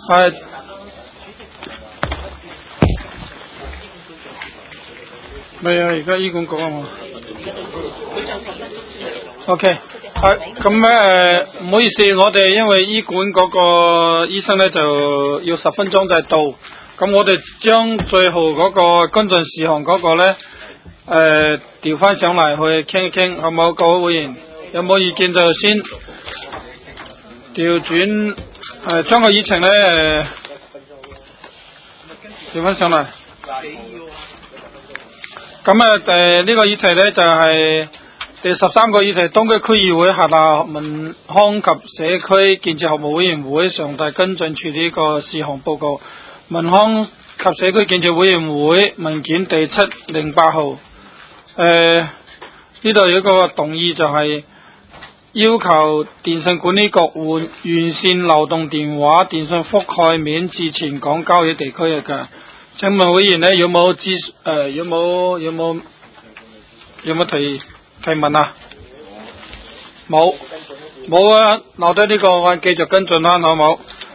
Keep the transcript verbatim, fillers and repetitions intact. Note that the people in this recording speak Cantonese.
係。未啊，而家醫管局啊嘛。OK， 係咁咧誒，唔好意思，我哋因為醫管嗰個醫生咧就要十分鐘就到，咁我哋將最後嗰個跟進事項嗰個咧誒調翻上嚟去傾一傾，好唔好？各位會員有冇意見就先調轉誒將個議程咧誒調翻上嚟。咁啊誒呢個議題咧就係、是。第十三個議題，東區區議會轄下民康及社區建設服務委員會常態跟進處理呢個事項報告。民康及社區建設委員會文件第七零八號。誒、呃，呢度有一個動議就係要求電信管理局換完善流動電話電信覆蓋面至全港郊野地區嘅。請問委員呢有冇諮誒有冇有冇有冇提？提問啊？冇，冇啊！留低呢個我繼續跟進啦，好冇？